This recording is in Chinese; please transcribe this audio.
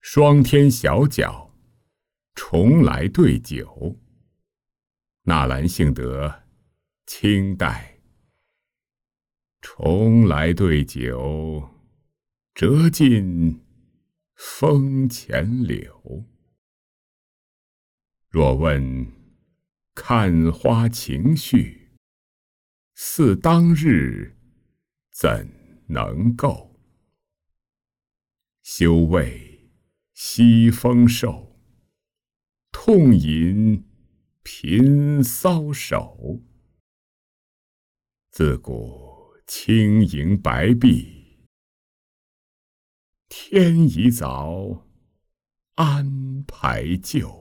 霜天小角，重来对酒。纳兰性德，清代。重来对酒，折尽风前柳。若问看花情绪，似当日怎能够？休为西风瘦，痛饮频搔首。自古轻盈白璧，天已早安排就。